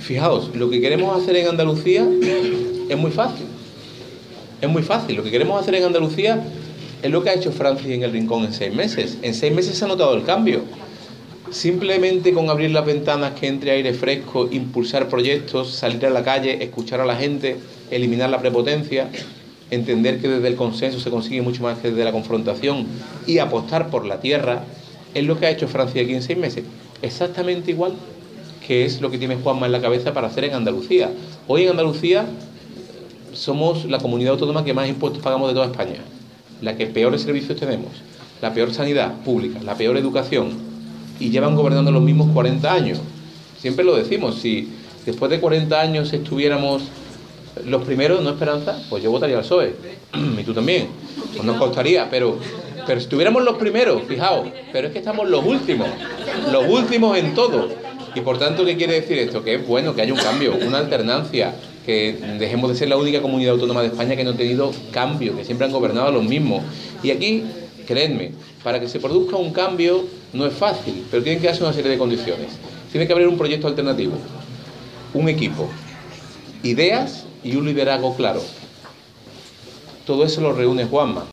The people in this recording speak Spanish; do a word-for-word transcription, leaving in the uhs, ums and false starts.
Fijaos, lo que queremos hacer en Andalucía es muy fácil. Es muy fácil. Lo que queremos hacer en Andalucía es lo que ha hecho Francis en El Rincón en seis meses. En seis meses se ha notado el cambio. Simplemente con abrir las ventanas, que entre aire fresco, impulsar proyectos, salir a la calle, escuchar a la gente, eliminar la prepotencia, entender que desde el consenso se consigue mucho más que desde la confrontación y apostar por la tierra, es lo que ha hecho Francis aquí en seis meses. Exactamente igual que es lo que tiene Juanma en la cabeza para hacer en Andalucía. Hoy en Andalucía somos la comunidad autónoma que más impuestos pagamos de toda España, la que peores servicios tenemos, la peor sanidad pública, la peor educación, y llevan gobernando los mismos cuarenta años. Siempre lo decimos, si después de cuarenta años estuviéramos los primeros, ¿no, Esperanza? Pues yo votaría al P S O E, y tú también, pues nos costaría, pero, pero si estuviéramos los primeros, fijaos, pero es que estamos los últimos, los últimos en todo, y por tanto, ¿qué quiere decir esto? Que es bueno que haya un cambio, una alternancia, que dejemos de ser la única comunidad autónoma de España que no ha tenido cambio, que siempre han gobernado los mismos, y aquí, creedme, para que se produzca un cambio no es fácil, pero tienen que darse una serie de condiciones. Tiene que haber un proyecto alternativo, un equipo, ideas y un liderazgo claro. Todo eso lo reúne Juanma.